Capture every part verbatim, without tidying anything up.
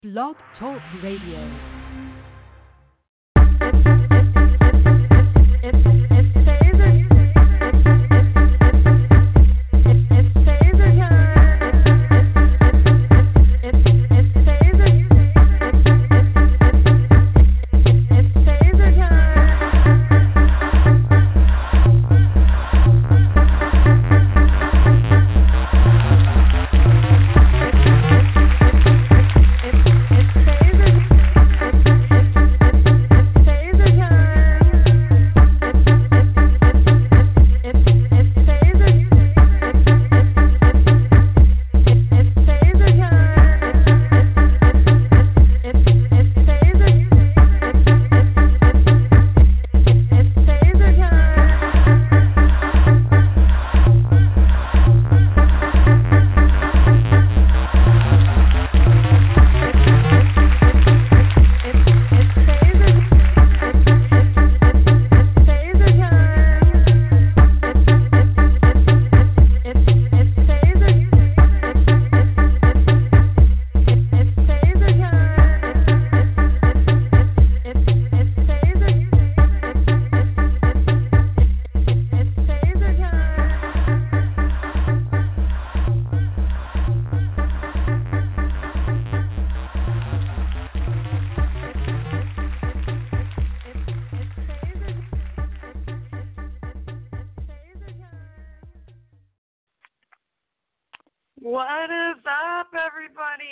Blog Talk Radio. What is up, everybody?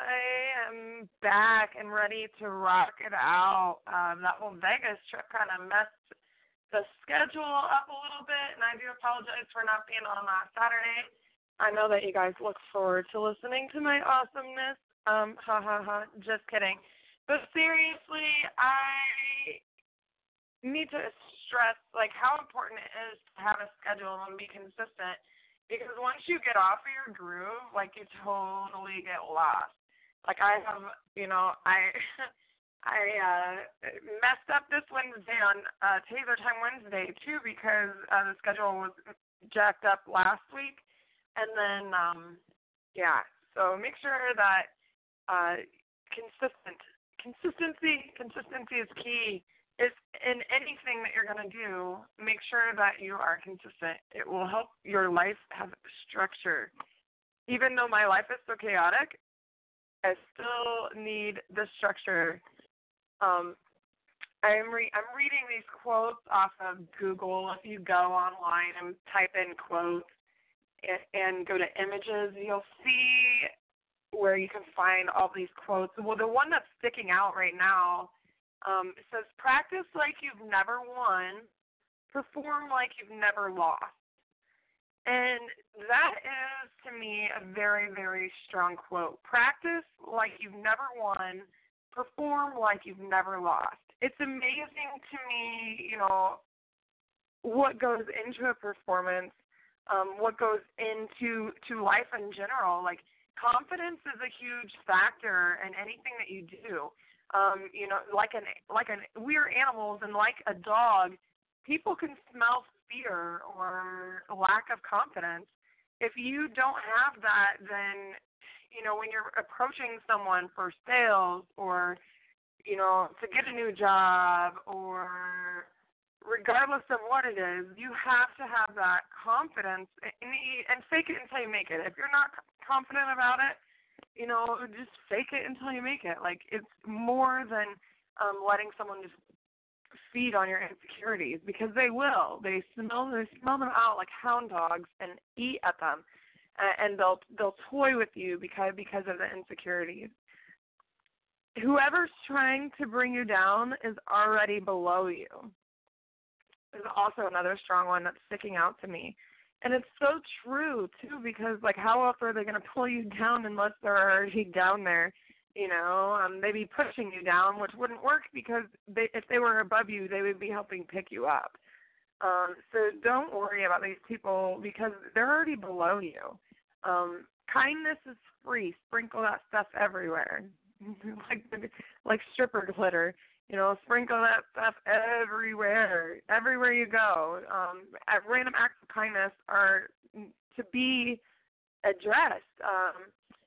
I am back and ready to rock it out. Um, that whole Vegas trip kind of messed the schedule up a little bit, and I do apologize for not being on last Saturday. I know that you guys look forward to listening to my awesomeness. Um, ha ha ha, just kidding. But seriously, I need to stress like how important it is to have a schedule and be consistent. Because once you get off of your groove, like, you totally get lost. Like, I have, you know, I I uh, messed up this Wednesday on uh, Taser Time Wednesday, too, because uh, the schedule was jacked up last week. And then, um, yeah, so make sure that uh, consistent, consistency, consistency is key. If in anything that you're going to do, make sure that you are consistent. It will help your life have structure. Even though my life is so chaotic, I still need the structure. Um, I'm, re- I'm reading these quotes off of Google. If you go online and type in quotes and, and go to images, you'll see where you can find all these quotes. Well, the one that's sticking out right now, Um, it says, practice like you've never won, perform like you've never lost. And that is, to me, a very, very strong quote. Practice like you've never won, perform like you've never lost. It's amazing to me, you know, what goes into a performance, um, what goes into to life in general. Like, confidence is a huge factor in anything that you do. Um, you know, like an like an we're animals, and like a dog, people can smell fear or lack of confidence. If you don't have that, then, you know, when you're approaching someone for sales or, you know, to get a new job or regardless of what it is, you have to have that confidence and, and fake it until you make it. If you're not confident about it, you know, just fake it until you make it. Like, it's more than um, letting someone just feed on your insecurities, because they will. They smell they smell them out like hound dogs and eat at them, uh, and they'll they'll toy with you because because of the insecurities. Whoever's trying to bring you down is already below you. There's also another strong one that's sticking out to me. And it's so true, too, because, like, how else are they going to pull you down unless they're already down there? You know, um, they'd be pushing you down, which wouldn't work because they, if they were above you, they would be helping pick you up. Um, so don't worry about these people because they're already below you. Um, kindness is free. Sprinkle that stuff everywhere, like like stripper glitter. You know, sprinkle that stuff everywhere, everywhere you go. Um, random acts of kindness are to be addressed. Um,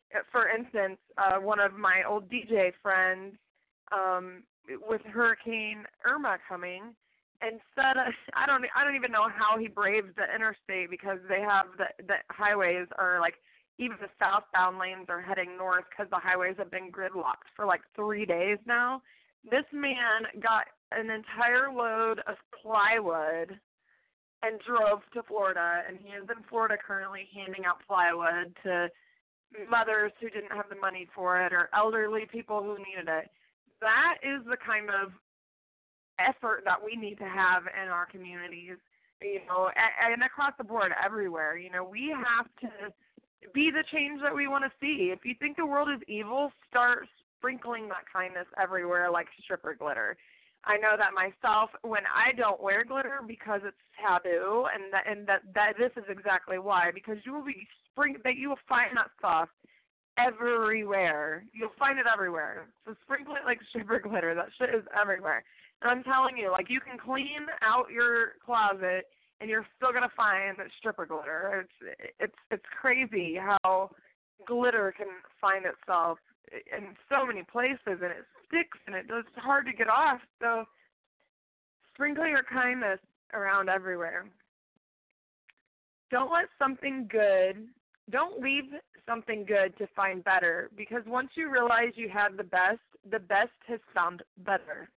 for instance, uh, one of my old D J friends, um, with Hurricane Irma coming, instead of, I don't I don't even know how he braved the interstate, because they have the the highways are like, even the southbound lanes are heading north because the highways have been gridlocked for like three days now. This man got an entire load of plywood and drove to Florida, and he is in Florida currently handing out plywood to mothers who didn't have the money for it or elderly people who needed it. That is the kind of effort that we need to have in our communities, you know, and, and across the board everywhere. You know, we have to be the change that we want to see. If you think the world is evil, start sprinkling that kindness everywhere like stripper glitter. I know that myself, when I don't wear glitter because it's taboo, and that and that, that this is exactly why, because you will be spring that you will find that stuff everywhere. You'll find it everywhere. So sprinkle it like stripper glitter. That shit is everywhere. And I'm telling you, like, you can clean out your closet and you're still gonna find that stripper glitter. It's it's it's crazy how glitter can find itself in so many places, and it sticks, and it, it's hard to get off. So sprinkle your kindness around everywhere. Don't let something good, don't leave something good to find better, because once you realize you have the best, the best has found better.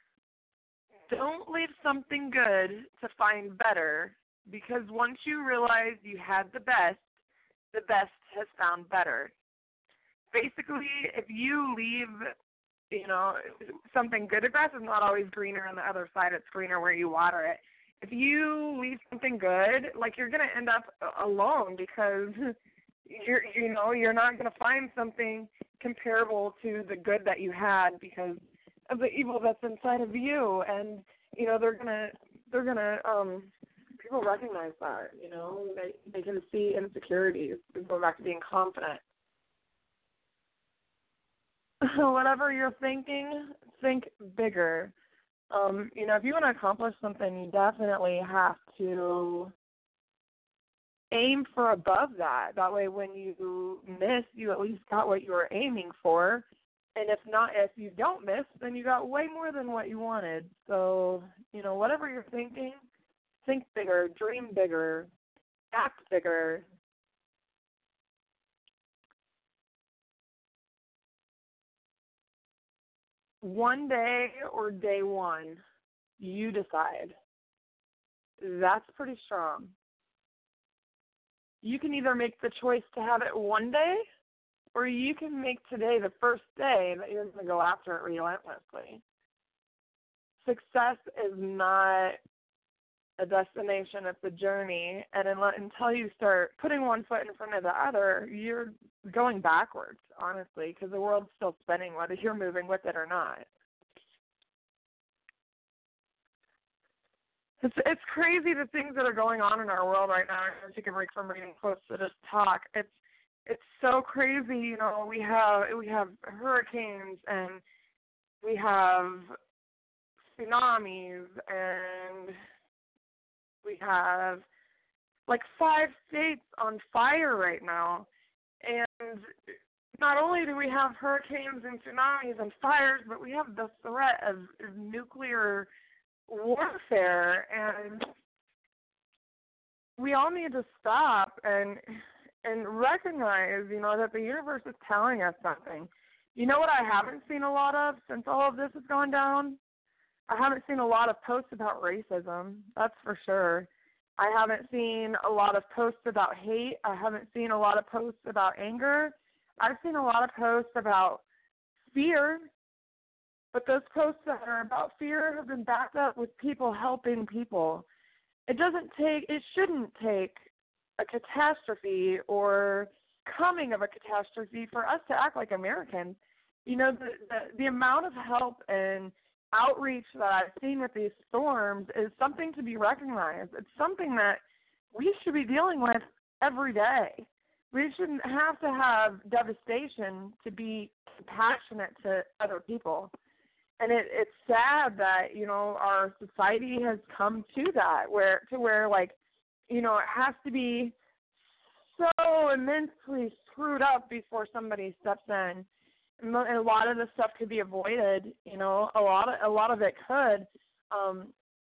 Don't leave something good to find better, because once you realize you had the best, the best has found better. Basically, if you leave, you know, something good, the grass is not always greener on the other side, it's greener where you water it. If you leave something good, like, you're going to end up alone, because you're, you know, you're not going to find something comparable to the good that you had, because of the evil that's inside of you. And, you know, they're gonna they're gonna um people recognize that, you know. They they can see insecurities. Go back to being confident. Whatever you're thinking, think bigger. Um, you know, if you want to accomplish something, you definitely have to aim for above that. That way when you miss, you at least got what you were aiming for. And if not, if you don't miss, then you got way more than what you wanted. So, you know, whatever you're thinking, think bigger, dream bigger, act bigger. One day or day one, you decide. That's pretty strong. You can either make the choice to have it one day, or you can make today the first day that you're going to go after it relentlessly. Success is not a destination, it's a journey. And until you start putting one foot in front of the other, you're going backwards, honestly, because the world's still spinning, whether you're moving with it or not. It's it's crazy the things that are going on in our world right now. I'm taking a break from reading quotes to just talk. It's It's so crazy, you know. We have we have hurricanes, and we have tsunamis, and we have like five states on fire right now. And not only do we have hurricanes and tsunamis and fires, but we have the threat of, of nuclear warfare, and we all need to stop and and recognize, you know, that the universe is telling us something. You know what I haven't seen a lot of since all of this has gone down? I haven't seen a lot of posts about racism, that's for sure. I haven't seen a lot of posts about hate. I haven't seen a lot of posts about anger. I've seen a lot of posts about fear, but those posts that are about fear have been backed up with people helping people. It doesn't take, it shouldn't take a catastrophe or coming of a catastrophe for us to act like Americans. You know, the, the, the amount of help and outreach that I've seen with these storms is something to be recognized. It's something that we should be dealing with every day. We shouldn't have to have devastation to be compassionate to other people. And it, it's sad that, you know, our society has come to that, where to where, like, you know, it has to be so immensely screwed up before somebody steps in. And a lot of this stuff could be avoided. You know, a lot of a lot of it could. Um,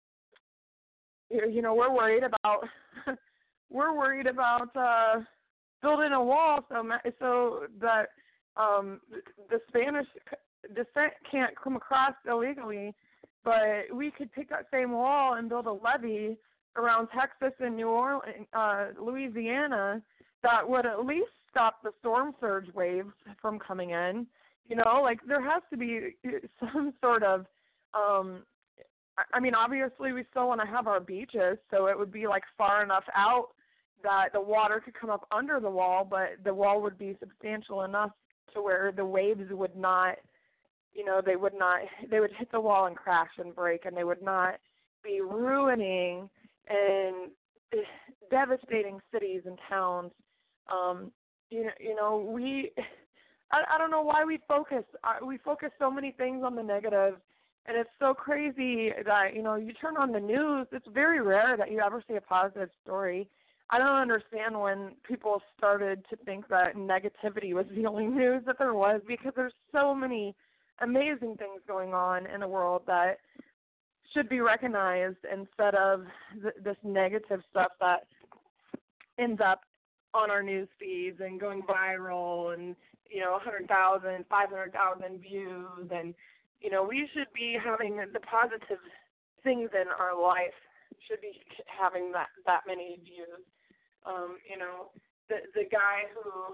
you know, we're worried about we're worried about uh, building a wall so so that um, the Spanish descent can't come across illegally. But we could take that same wall and build a levee around Texas and New Orleans, uh, Louisiana, that would at least stop the storm surge waves from coming in. You know, like there has to be some sort of, um, I mean, obviously we still want to have our beaches, so it would be like far enough out that the water could come up under the wall, but the wall would be substantial enough to where the waves would not, you know, they would not, they would hit the wall and crash and break, and they would not be ruining and devastating cities and towns. Um, you know, you know, we, I, I don't know why we focus, uh, we focus so many things on the negative, and it's so crazy that, you know, you turn on the news, it's very rare that you ever see a positive story. I don't understand when people started to think that negativity was the only news that there was, because there's so many amazing things going on in the world that should be recognized instead of th- this negative stuff that ends up on our news feeds and going viral and, you know, one hundred thousand, five hundred thousand views. And, you know, we should be having the positive things in our life should be having that, that many views. Um, you know, the the guy who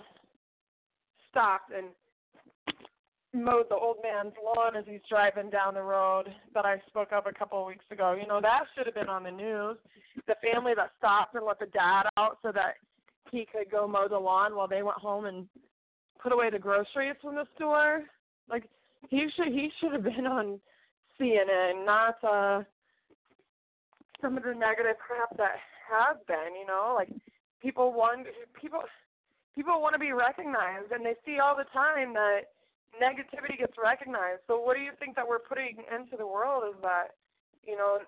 stopped and mowed the old man's lawn as he's driving down the road that I spoke of a couple of weeks ago. You know, that should have been on the news. The family that stopped and let the dad out so that he could go mow the lawn while they went home and put away the groceries from the store. Like, he should he should have been on C N N, not uh, some of the negative crap that has been. You know, like people want people people want to be recognized, and they see all the time that negativity gets recognized. So what do you think that we're putting into the world is that, you know,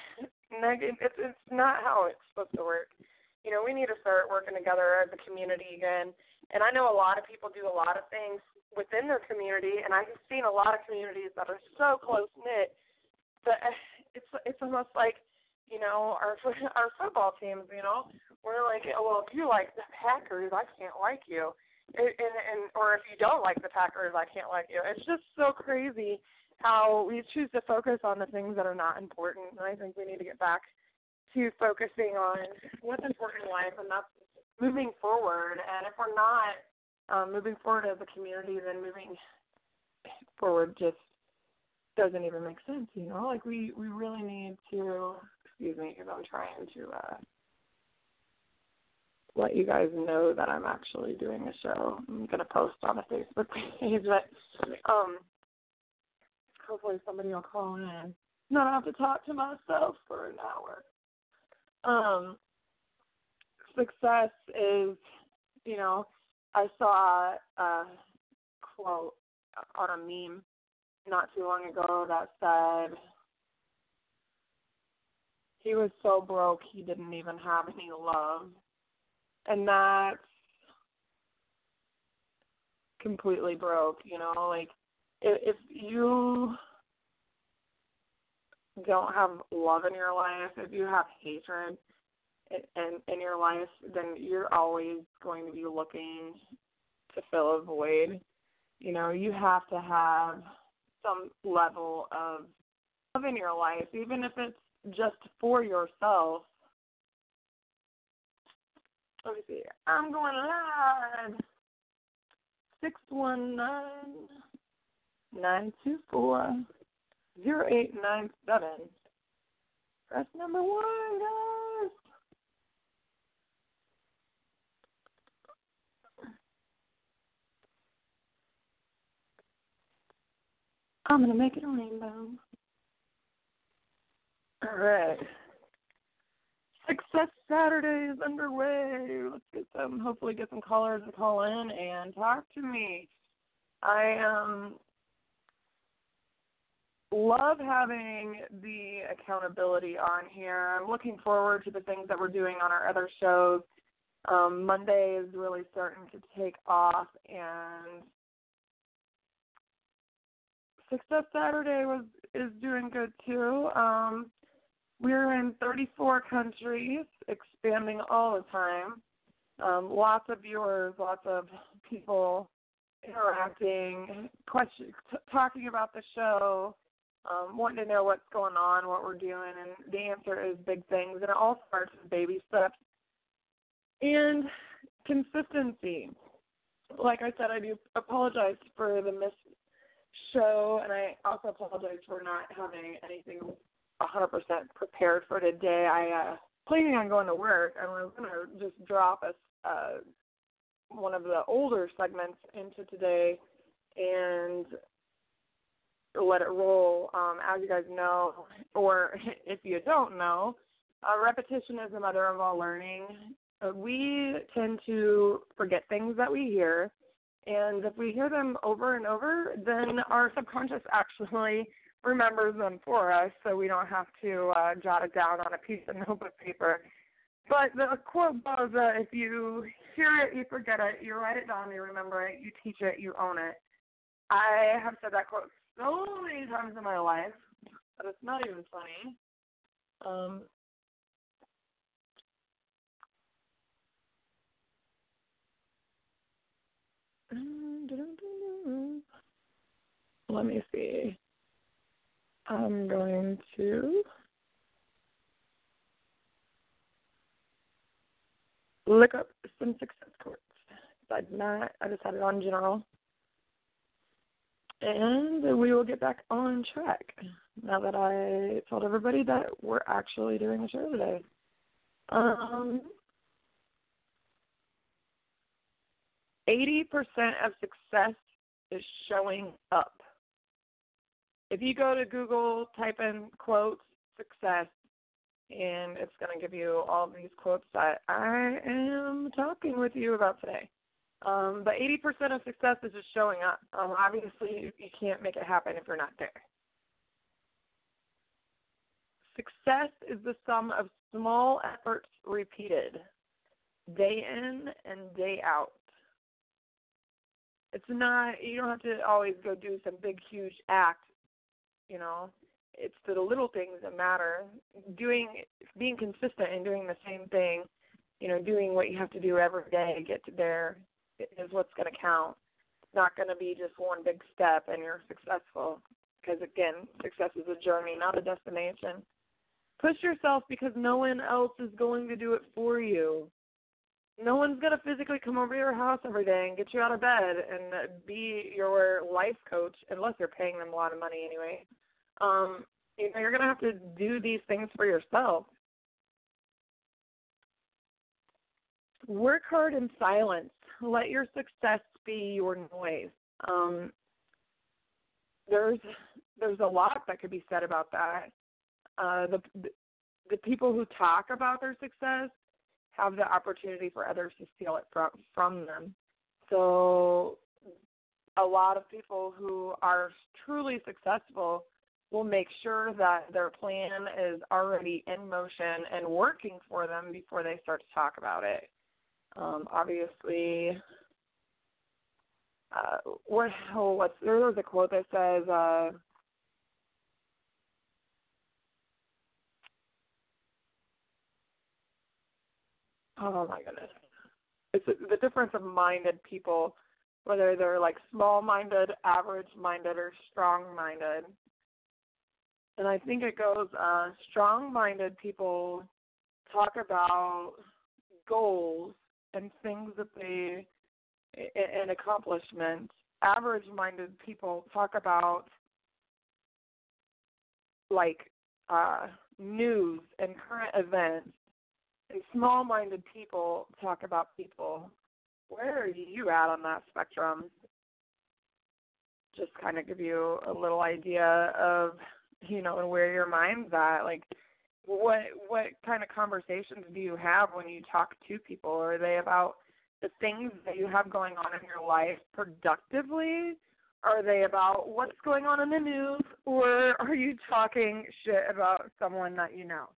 neg- it's, it's not how it's supposed to work. You know, we need to start working together as a community again. And I know a lot of people do a lot of things within their community, and I've seen a lot of communities that are so close-knit that it's it's almost like, you know, our our football teams, you know, we're like, well, if you like the Packers, I can't like you. And, and or if you don't like the Packers, I can't like you. It's just so crazy how we choose to focus on the things that are not important. And I think we need to get back to focusing on what's important in life, and that's moving forward. And if we're not um, moving forward as a community, then moving forward just doesn't even make sense, you know? Like, we, we really need to, excuse me, because I'm trying to uh, let you guys know that I'm actually doing a show. I'm going to post on a Facebook page, but um, hopefully somebody will call in. Not have to talk to myself for an hour. Um, success is, you know, I saw a quote on a meme not too long ago that said, he was so broke he didn't even have any love. And that's completely broke, you know, like if, if you don't have love in your life, if you have hatred in, in your life, then you're always going to be looking to fill a void. You know, you have to have some level of love in your life, even if it's just for yourself. Let me see. I'm going live. six one nine, nine two four, zero eight nine seven. Press number one, guys. I'm going to make it a rainbow. All right. Success Saturday is underway. Let's get some, hopefully get some callers to call in and talk to me. I um love having the accountability on here. I'm looking forward to the things that we're doing on our other shows. Um, Monday is really starting to take off, and Success Saturday was is doing good too. Um, we're in thirty-four countries, expanding all the time. Um, lots of viewers, lots of people interacting, question, t- talking about the show, um, wanting to know what's going on, what we're doing, and the answer is big things. And it all starts with baby steps and consistency. Like I said, I do apologize for the missed show, and I also apologize for not having anything one hundred percent prepared for today. I uh, planning on going to work, and I was going to just drop a, uh, one of the older segments into today and let it roll. Um, as you guys know, or if you don't know, uh, repetition is the mother of all learning. Uh, we tend to forget things that we hear, and if we hear them over and over, then our subconscious actually remembers them for us, so we don't have to uh, jot it down on a piece of notebook paper. But the quote goes, uh, if you hear it, you forget it, you write it down, you remember it, you teach it, you own it. I have said that quote so many times in my life that it's not even funny. Um, let me see. I'm going to look up some success quotes. I did not. I just had it on general. And we will get back on track now that I told everybody that we're actually doing a show today. Um, eighty percent of success is showing up. If you go to Google, type in quotes, success, and it's going to give you all of these quotes that I am talking with you about today. Um, but eighty percent of success is just showing up. Um, obviously, you can't make it happen if you're not there. Success is the sum of small efforts repeated, day in and day out. It's not, you don't have to always go do some big, huge act, you know. It's the little things that matter. Doing, being consistent and doing the same thing, you know, doing what you have to do every day to get to there is what's going to count. It's not going to be just one big step and you're successful. Because, again, success is a journey, not a destination. Push yourself because no one else is going to do it for you. No one's going to physically come over to your house every day and get you out of bed and be your life coach, unless you're paying them a lot of money anyway. Um, you know, you're going to have to do these things for yourself. Work hard in silence. Let your success be your noise. Um, there's there's a lot that could be said about that. Uh, the the people who talk about their success have the opportunity for others to steal it from from them. So a lot of people who are truly successful will make sure that their plan is already in motion and working for them before they start to talk about it. Um, obviously, uh, what oh, what's there was a quote that says, uh, "Oh my goodness, it's the difference of minded people, whether they're like small-minded, average-minded, or strong-minded." And I think it goes, uh, strong-minded people talk about goals and things that they, and accomplishments. Average-minded people talk about, like, uh, news and current events. And small-minded people talk about people. Where are you at on that spectrum? Just kind of give you a little idea of, you know, and where your mind's at. Like, what what kind of conversations do you have when you talk to people? Are they about the things that you have going on in your life productively? Are they about what's going on in the news? Or are you talking shit about someone that you know?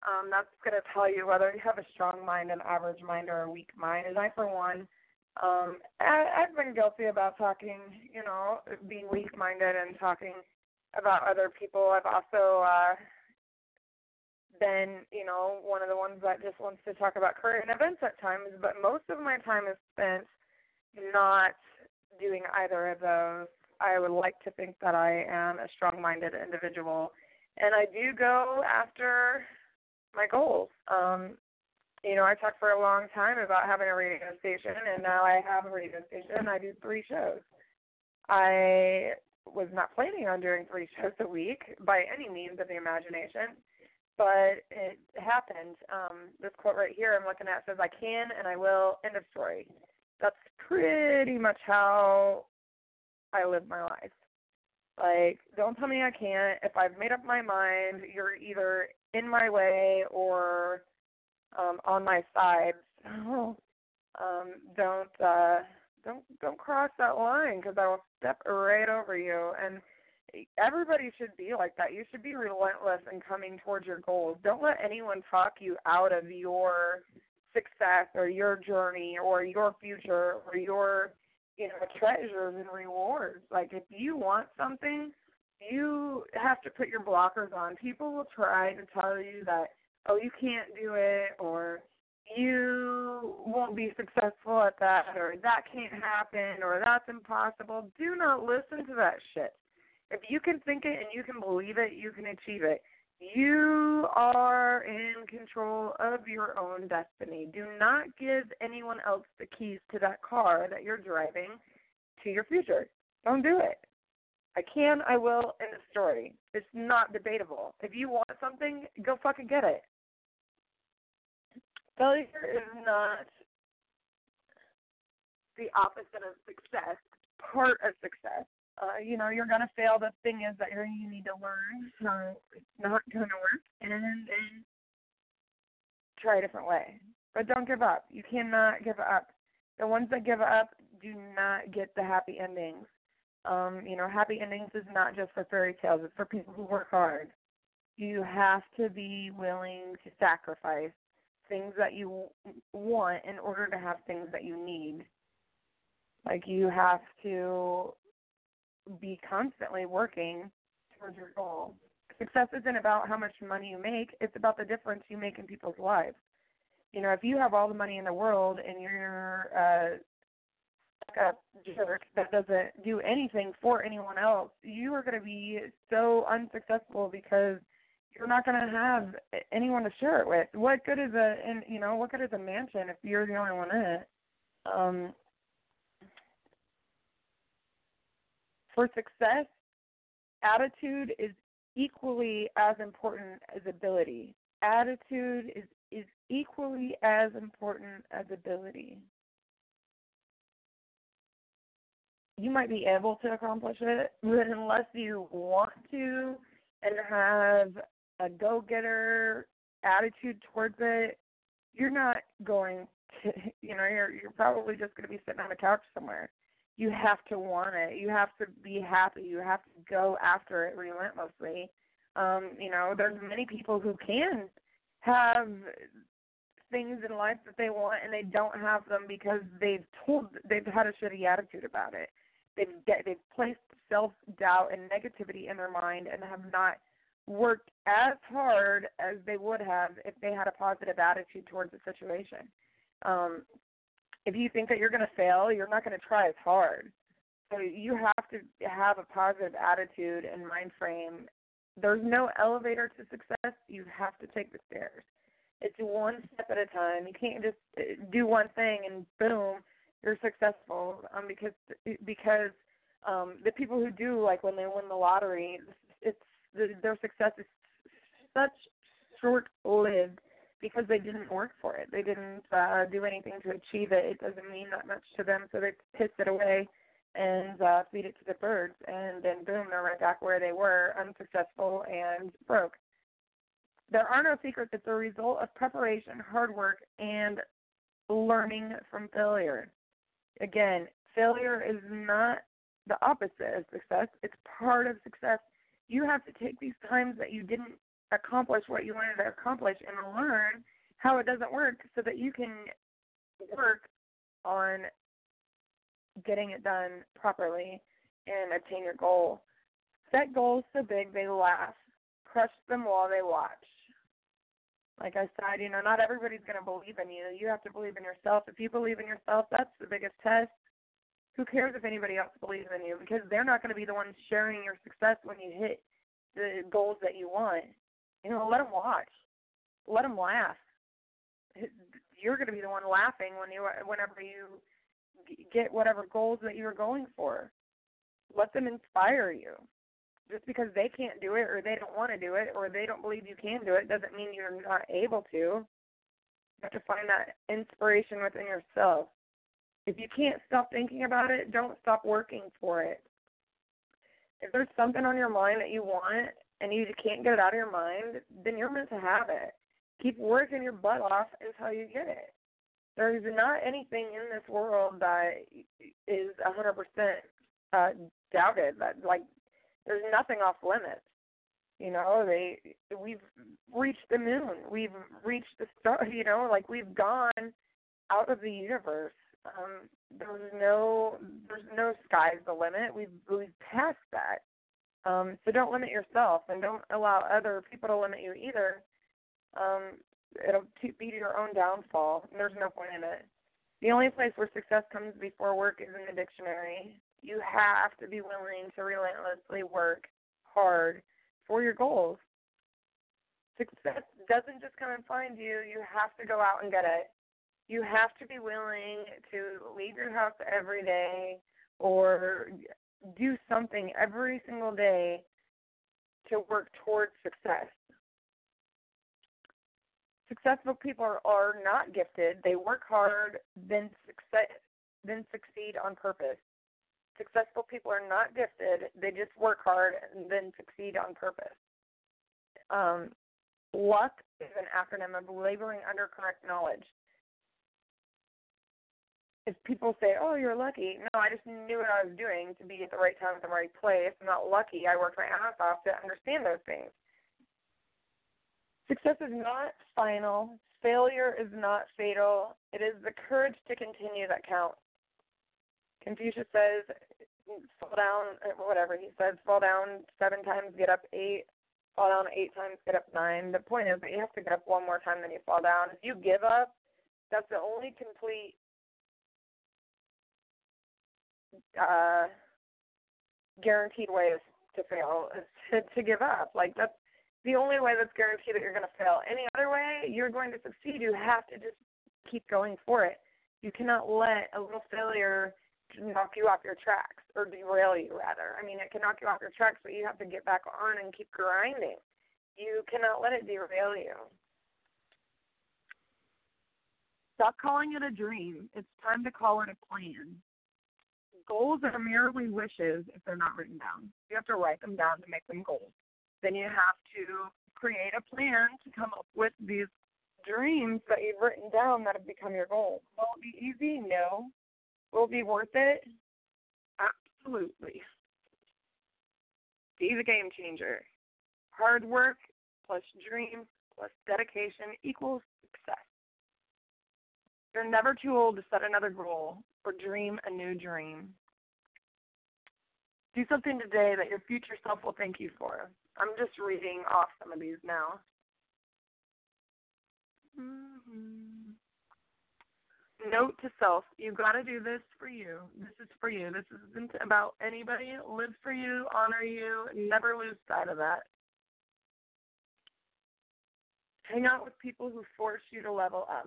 Um, that's going to tell you whether you have a strong mind, an average mind, or a weak mind. And I, for one, um, I, I've been guilty about talking, you know, being weak-minded and talking about other people. I've also uh, been, you know, one of the ones that just wants to talk about current events at times, but most of my time is spent not doing either of those. I would like to think that I am a strong-minded individual, and I do go after my goals. Um, you know, I talked for a long time about having a radio station, and now I have a radio station. I do three shows. I was not planning on doing three shows a week by any means of the imagination, but it happened. Um, this quote right here I'm looking at says, "I can and I will," end of story. That's pretty much how I live my life. Like, don't tell me I can't. If I've made up my mind, you're either in my way or um, on my side. So um, don't uh, don't don't cross that line, because I will step right over you. And everybody should be like that. You should be relentless in coming towards your goals. Don't let anyone talk you out of your success or your journey or your future or your, you know, treasures and rewards. Like, if you want something, you have to put your blockers on. People will try to tell you that, oh, you can't do it, or you won't be successful at that, or that can't happen, or that's impossible. Do not listen to that shit. If you can think it and you can believe it, you can achieve it. You are in control of your own destiny. Do not give anyone else the keys to that car that you're driving to your future. Don't do it. I can, I will, end of story. It's not debatable. If you want something, go fucking get it. Failure is not the opposite of success. It's part of success. Uh, you know, you're going to fail. The thing is that you're, you need to learn, so it's not going to work, and then try a different way. But don't give up. You cannot give up. The ones that give up do not get the happy endings. Um, you know, happy endings is not just for fairy tales. It's for people who work hard. You have to be willing to sacrifice things that you want in order to have things that you need. Like, you have to be constantly working towards your goal. Success isn't about how much money you make. It's about the difference you make in people's lives. You know, if you have all the money in the world and you're uh, like a jerk that doesn't do anything for anyone else, you are going to be so unsuccessful, because you're not going to have anyone to share it with. What good is a, and you know, what good is a mansion if you're the only one in it? Um, For success, attitude is equally as important as ability. Attitude is, is equally as important as ability. You might be able to accomplish it, but unless you want to and have a go-getter attitude towards it, you're not going to, you know, you're, you're probably just going to be sitting on a couch somewhere. You have to want it. You have to be happy. You have to go after it relentlessly. Um, you know, there's many people who can have things in life that they want, and they don't have them because they've told they've had a shitty attitude about it. They've they've placed self-doubt and negativity in their mind and have not worked as hard as they would have if they had a positive attitude towards the situation. Um, If you think that you're going to fail, you're not going to try as hard. So you have to have a positive attitude and mind frame. There's no elevator to success. You have to take the stairs. It's one step at a time. You can't just do one thing and boom, you're successful. Um, because because um, the people who do, like when they win the lottery, it's their success is such short-lived, because they didn't work for it. They didn't uh, do anything to achieve it. It doesn't mean that much to them, so they piss it away and uh, feed it to the birds, and then boom, they're right back where they were, unsuccessful and broke. There are no secrets. It's a result of preparation, hard work, and learning from failure. Again, failure is not the opposite of success. It's part of success. You have to take these times that you didn't accomplish what you wanted to accomplish and learn how it doesn't work so that you can work on getting it done properly and attain your goal. Set goals so big they last. Crush them while they watch. Like I said, you know, not everybody's going to believe in you. You have to believe in yourself. If you believe in yourself, that's the biggest test. Who cares if anybody else believes in you? Because they're not going to be the ones sharing your success when you hit the goals that you want. You know, let them watch. Let them laugh. You're going to be the one laughing when you, whenever you get whatever goals that you are going for. Let them inspire you. Just because they can't do it or they don't want to do it or they don't believe you can do it doesn't mean you're not able to. You have to find that inspiration within yourself. If you can't stop thinking about it, don't stop working for it. If there's something on your mind that you want and you can't get it out of your mind, then you're meant to have it. Keep working your butt off until you get it. There's not anything in this world that is one hundred percent uh, doubted. That, like, there's nothing off limits. You know, they we've reached the moon. We've reached the star. You know, like we've gone out of the universe. Um, there's no there's no sky's the limit. We've we've passed that. Um, so don't limit yourself, and don't allow other people to limit you either. Um, it'll be to your own downfall. And there's no point in it. The only place where success comes before work is in the dictionary. You have to be willing to relentlessly work hard for your goals. Success doesn't just come and find you. You have to go out and get it. You have to be willing to leave your house every day or do something every single day to work towards success. Successful people are, are not gifted. They work hard, then success, then succeed on purpose. Successful people are not gifted. They just work hard and then succeed on purpose. Um, luck is an acronym of laboring under correct knowledge. If people say, oh, you're lucky, no, I just knew what I was doing to be at the right time at the right place. I'm not lucky. I worked my ass off to understand those things. Success is not final. Failure is not fatal. It is the courage to continue that counts. Confucius says, fall down, whatever he says, fall down seven times, get up eight, fall down eight times, get up nine. The point is that you have to get up one more time than you fall down. If you give up, that's the only complete uh, guaranteed way to fail is to, to give up. Like, that's the only way that's guaranteed that you're going to fail. Any other way, you're going to succeed. You have to just keep going for it. You cannot let a little failure knock you off your tracks, or derail you, rather. I mean, it can knock you off your tracks, but you have to get back on and keep grinding. You cannot let it derail you. Stop calling it a dream. It's time to call it a plan. Goals are merely wishes if they're not written down. You have to write them down to make them goals. Then you have to create a plan to come up with these dreams that you've written down that have become your goals. Will it be easy? No. Will it be worth it? Absolutely. Be the game changer. Hard work plus dreams plus dedication equals success. You're never too old to set another goal or dream a new dream. Do something today that your future self will thank you for. I'm just reading off some of these now. Mm-hmm. Note to self, you got to do this for you. This is for you. This isn't about anybody. Live for you, honor you, never lose sight of that. Hang out with people who force you to level up.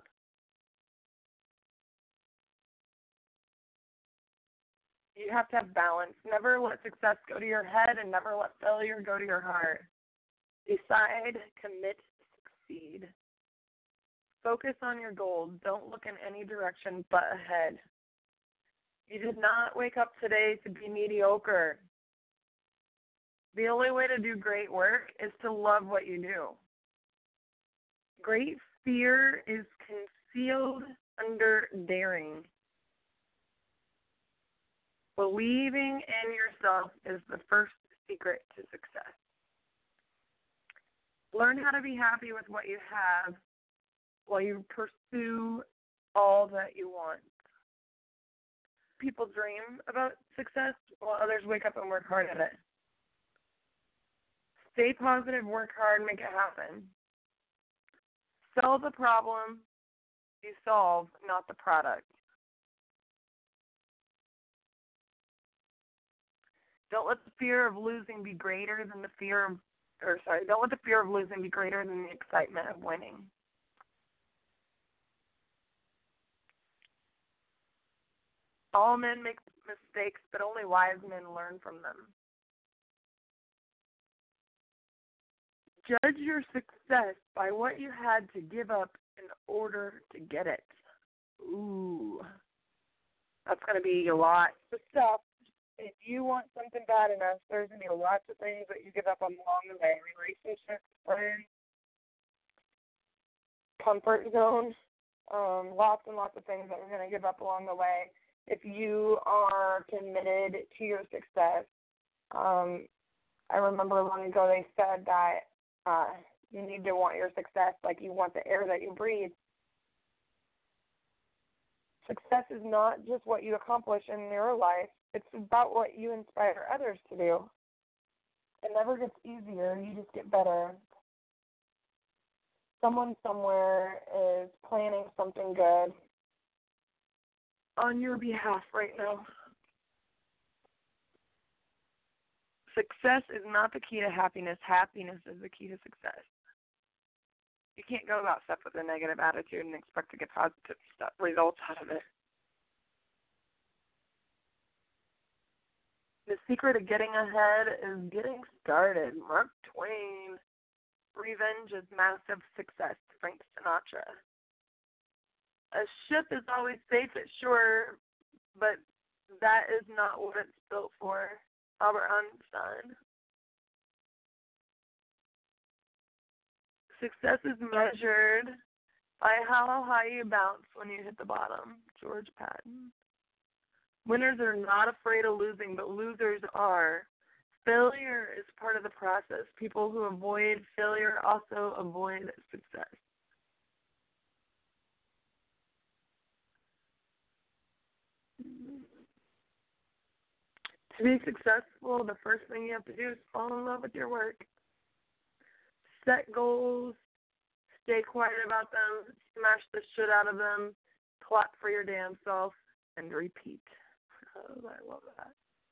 You have to have balance. Never let success go to your head and never let failure go to your heart. Decide, commit, succeed. Focus on your goals. Don't look in any direction but ahead. You did not wake up today to be mediocre. The only way to do great work is to love what you do. Great fear is concealed under daring. Believing in yourself is the first secret to success. Learn how to be happy with what you have while you pursue all that you want. People dream about success while others wake up and work hard at it. Stay positive, work hard, make it happen. Sell the problem you solve, not the product. Don't let the fear of losing be greater than the fear of, or sorry, don't let the fear of losing be greater than the excitement of winning. All men make mistakes, but only wise men learn from them. Judge your success by what you had to give up in order to get it. Ooh. That's going to be a lot of stuff. If you want something bad enough, there's going to be lots of things that you give up on along the way. Relationships, friends, comfort zone, um, lots and lots of things that we're going to give up along the way. If you are committed to your success, um, I remember long ago they said that uh, you need to want your success like you want the air that you breathe. Success is not just what you accomplish in your life. It's about what you inspire others to do. It never gets easier. You just get better. Someone somewhere is planning something good on your behalf right now. Success is not the key to happiness. Happiness is the key to success. You can't go about stuff with a negative attitude and expect to get positive stuff, results out of it. The secret of getting ahead is getting started. Mark Twain. Revenge is massive success. Frank Sinatra. A ship is always safe at shore, but that is not what it's built for. Albert Einstein. Success is measured by how high you bounce when you hit the bottom. George Patton. Winners are not afraid of losing, but losers are. Failure is part of the process. People who avoid failure also avoid success. To be successful, the first thing you have to do is fall in love with your work. Set goals, stay quiet about them, smash the shit out of them, clap for your damn self, and repeat. Oh, I love that.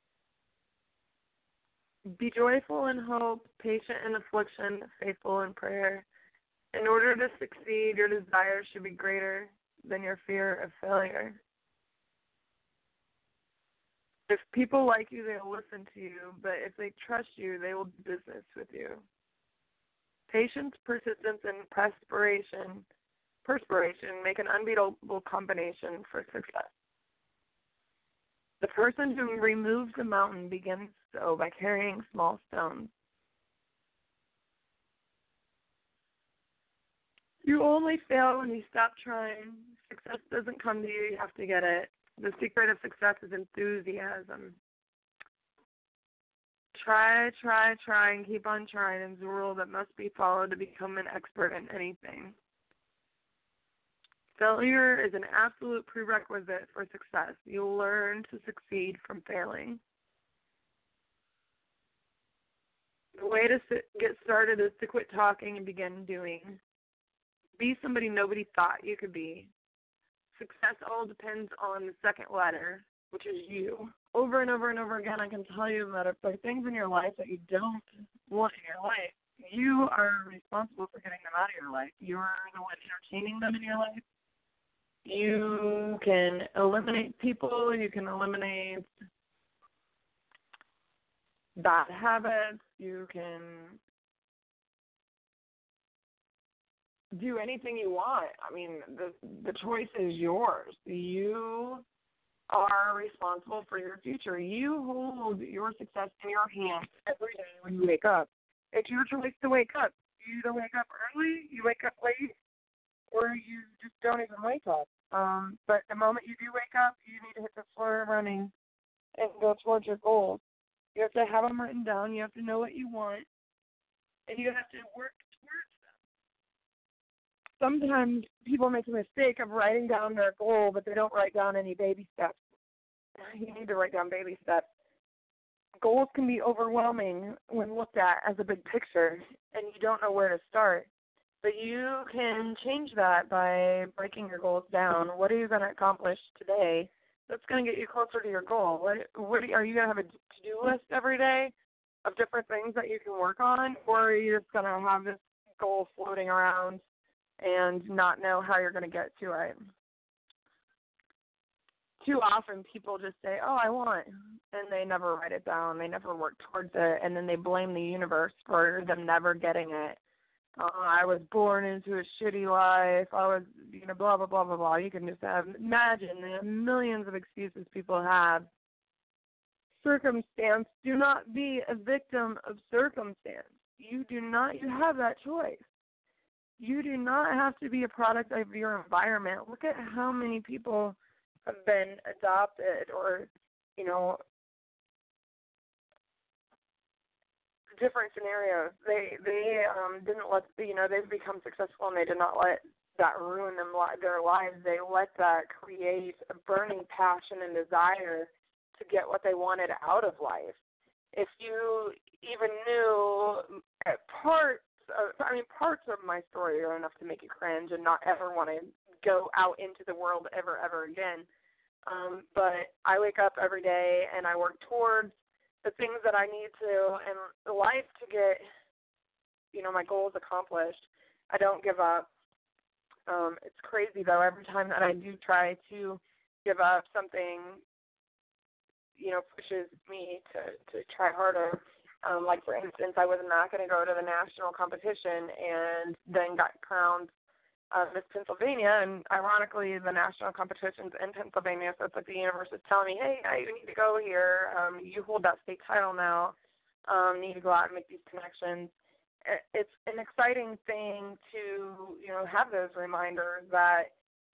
Be joyful in hope, patient in affliction, faithful in prayer. In order to succeed, your desire should be greater than your fear of failure. If people like you, they will listen to you, but if they trust you, they will do business with you. Patience, persistence, and perspiration, perspiration make an unbeatable combination for success. The person who removes the mountain begins so by carrying small stones. You only fail when you stop trying. Success doesn't come to you, you have to get it. The secret of success is enthusiasm. Try, try, try, and keep on trying is a rule that must be followed to become an expert in anything. Failure is an absolute prerequisite for success. You'll learn to succeed from failing. The way to get started is to quit talking and begin doing. Be somebody nobody thought you could be. Success all depends on the second letter, which is you. Over and over and over again, I can tell you that if there are things in your life that you don't want in your life, you are responsible for getting them out of your life. You're the one entertaining them in your life. You can eliminate people. You can eliminate bad habits. You can do anything you want. I mean, the the choice is yours. You are responsible for your future. You hold your success in your hands every day when you wake up. It's your choice to wake up. You either wake up early, you wake up late, or you just don't even wake up. Um, but the moment you do wake up, you need to hit the floor running and go towards your goals. You have to have them written down. You have to know what you want, and you have to work towards sometimes people make a mistake of writing down their goal, but they don't write down any baby steps. You need to write down baby steps. Goals can be overwhelming when looked at as a big picture, and you don't know where to start. But you can change that by breaking your goals down. What are you going to accomplish today that's going to get you closer to your goal? What, what are you going to have a to-do list every day of different things that you can work on, or are you just going to have this goal floating around and not know how you're going to get to it? Too often people just say, oh, I want, and they never write it down. They never work towards it, and then they blame the universe for them never getting it. Uh, I was born into a shitty life. I was, you know, blah, blah, blah, blah, blah. You can just have, imagine the millions of excuses people have. Circumstance. Do not be a victim of circumstance. You do not, you have that choice. You do not have to be a product of your environment. Look at how many people have been adopted or, you know, different scenarios. They they um, didn't let, you know, they've become successful and they did not let that ruin them their lives. They let that create a burning passion and desire to get what they wanted out of life. If you even knew parts, of, I mean, parts of my story are enough to make you cringe and not ever want to go out into the world ever, ever again. Um, but I wake up every day and I work towards the things that I need to in life to get, you know, my goals accomplished. I don't give up. Um, it's crazy, though. Every time that I do try to give up, something, you know, pushes me to, to try harder. Um, like, for instance, I was not going to go to the national competition and then got crowned uh, Miss Pennsylvania, and ironically, the national competition's in Pennsylvania, so it's like the universe is telling me, hey, now you need to go here. Um, you hold that state title now. Um, need to go out and make these connections. It's an exciting thing to, you know, have those reminders that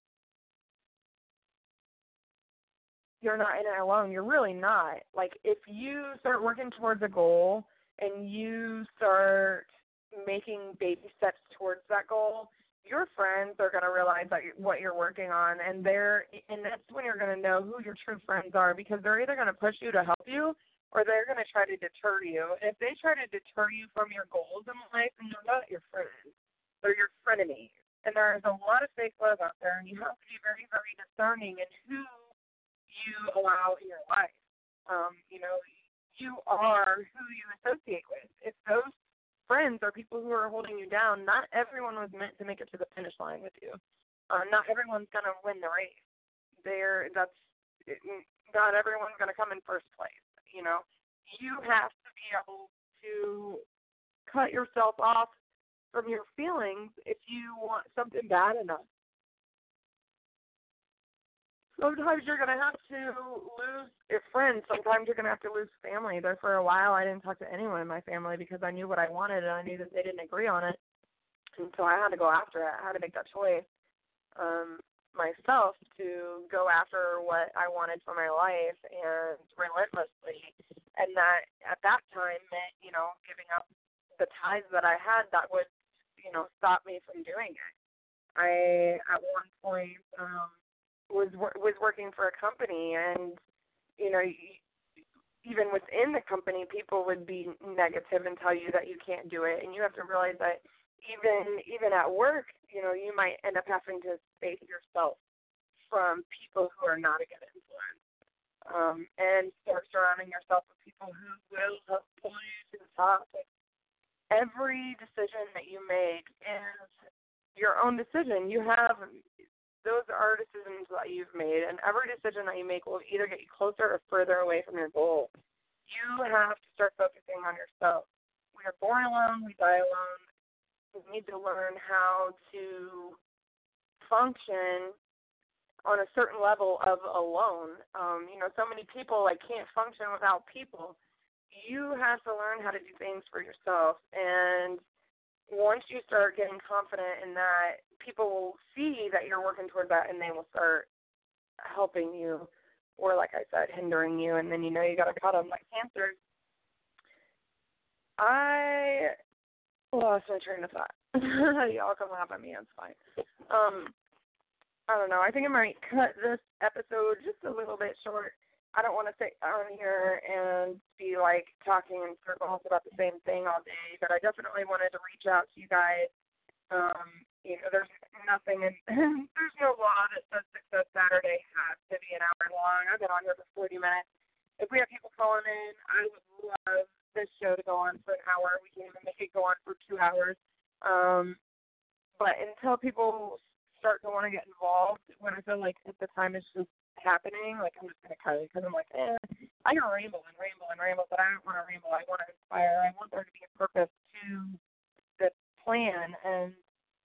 you're not in it alone. You're really not. Like, if you start working towards a goal and you start making baby steps towards that goal, your friends are going to realize that what you're working on, and they're, and that's when you're going to know who your true friends are, because they're either going to push you to help you or they're going to try to deter you. And if they try to deter you from your goals in life, then they're not your friends. They're your frenemies. And there's a lot of fake love out there, and you have to be very, very discerning in who you allow in your life. Um, you know, you are who you associate with. If those friends are people who are holding you down, not everyone was meant to make it to the finish line with you. Uh, not everyone's going to win the race. They're, that's, it, not everyone's going to come in first place. You know, you have to be able to cut yourself off from your feelings if you want something bad enough. Sometimes you're going to have to lose your friends. Sometimes you're going to have to lose family. There for a while, I didn't talk to anyone in my family because I knew what I wanted, and I knew that they didn't agree on it. And so I had to go after it. I had to make that choice um, myself to go after what I wanted for my life, and relentlessly. And that, at that time, meant, you know, giving up the ties that I had that would, you know, stop me from doing it. I, at one point, um, was was working for a company, and, you know, even within the company, people would be negative and tell you that you can't do it, and you have to realize that even even at work, you know, you might end up having to space yourself from people who are not a good influence, um, and start surrounding yourself with people who will help pull you to the top. Like, every decision that you make is your own decision. You have Those are decisions that you've made, and every decision that you make will either get you closer or further away from your goal. You have to start focusing on yourself. We are born alone, we die alone. We need to learn how to function on a certain level of alone. Um, you know, so many people, like, can't function without people. You have to learn how to do things for yourself, and once you start getting confident in that, people will see that you're working toward that, and they will start helping you, or, like I said, hindering you, and then you know you got to cut them like cancer. I lost my train of thought. Y'all come laugh at me, it's fine. Um, I don't know. I think I might cut this episode just a little bit short. I don't want to sit on here and be, like, talking in circles about the same thing all day, but I definitely wanted to reach out to you guys. Um, you know, there's nothing, in, there's no law that says Success Saturday has to be an hour long. I've been on here for forty minutes. If we have people calling in, I would love this show to go on for an hour. We can even make it go on for two hours. Um, but until people start to want to get involved, when I feel like at the time it's just happening, like I'm just going to cut it because I'm like, eh, I can ramble and ramble and ramble, but I don't want to ramble. I want to inspire. I want there to be a purpose to the plan, and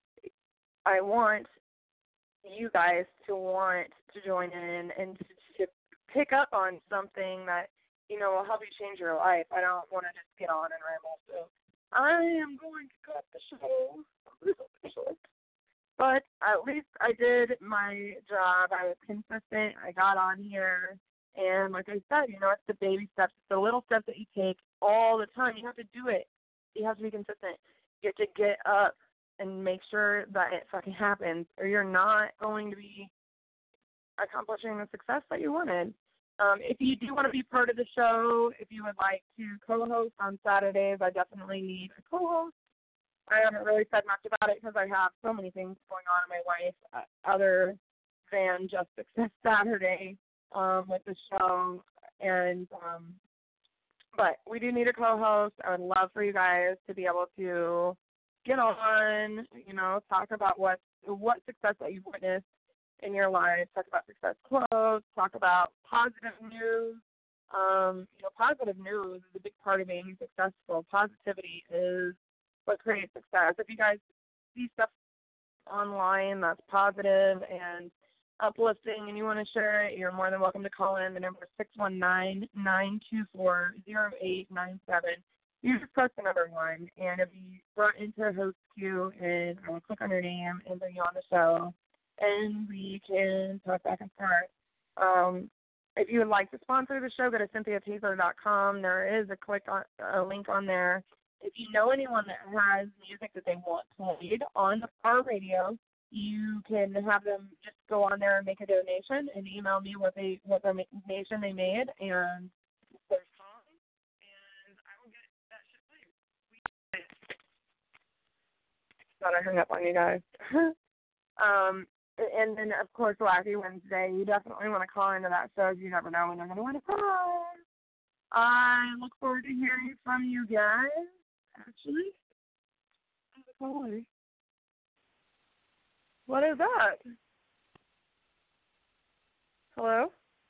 I want you guys to want to join in and to, to pick up on something that, you know, will help you change your life. I don't want to just get on and ramble, so I am going to cut the show a little bit short. But at least I did my job. I was consistent. I got on here. And like I said, you know, it's the baby steps. It's the little steps that you take all the time. You have to do it. You have to be consistent. You have to get up and make sure that it fucking happens, or you're not going to be accomplishing the success that you wanted. Um, if you do want to be part of the show, if you would like to co-host on Saturdays, I definitely need a co-host. I haven't really said much about it because I have so many things going on in my life uh, other than just Success Saturday um, with the show. And um, but we do need a co-host. I would love for you guys to be able to get on, you know, talk about what what success that you've witnessed in your life, talk about success quotes, talk about positive news. Um, you know, positive news is a big part of being successful. Positivity is what creates success. If you guys see stuff online that's positive and uplifting and you want to share it, you're more than welcome to call in. The number is six one nine, nine two four, zero eight nine seven. You just press the number one, and it'll be brought into a host queue, and I will click on your name and bring you on the show, and we can talk back and forth. Um, if you would like to sponsor the show, go to cynthia taylor dot com. There is a click on a link on there. If you know anyone that has music that they want played on our radio, you can have them just go on there and make a donation and email me what they what donation they made and their song, and I will get that shit played. Thought I hung up on you guys. um, and then of course Wacky Wednesday. You definitely want to call into that show. You never know when you're going to win a prize. I look forward to hearing from you guys. Actually, holy. What is that? Hello?